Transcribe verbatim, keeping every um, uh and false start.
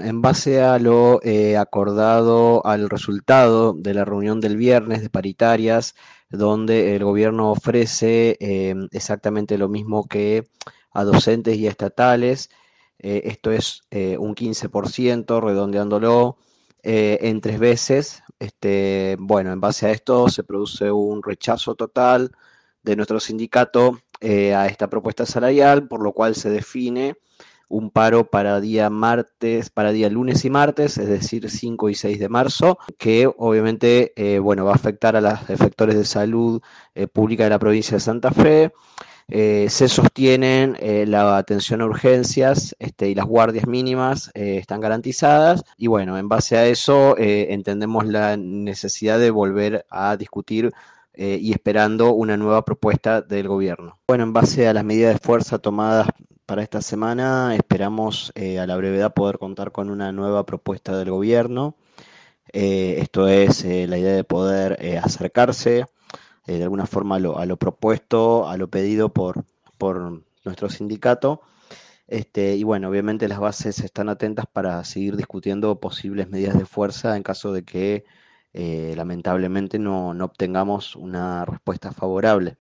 en base a lo eh, acordado al resultado de la reunión del viernes de paritarias, donde el gobierno ofrece eh, exactamente lo mismo que a docentes y a estatales, eh, esto es eh, un quince por ciento, redondeándolo, eh, en tres veces. Este, bueno, en base a esto se produce un rechazo total de nuestro sindicato eh, a esta propuesta salarial, por lo cual se define un paro para día martes, para día lunes y martes, es decir, cinco y seis de marzo, que obviamente eh, bueno, va a afectar a los efectores de salud eh, pública de la provincia de Santa Fe. Eh, se sostienen eh, la atención a urgencias este, y las guardias mínimas eh, están garantizadas y bueno, en base a eso eh, entendemos la necesidad de volver a discutir eh, y esperando una nueva propuesta del gobierno. Bueno, en base a las medidas de fuerza tomadas para esta semana, esperamos eh, a la brevedad poder contar con una nueva propuesta del gobierno. Eh, esto es eh, la idea de poder eh, acercarse eh, de alguna forma a lo, a lo propuesto, a lo pedido por, por nuestro sindicato. Este, y bueno, obviamente las bases están atentas para seguir discutiendo posibles medidas de fuerza en caso de que eh, lamentablemente no, no obtengamos una respuesta favorable.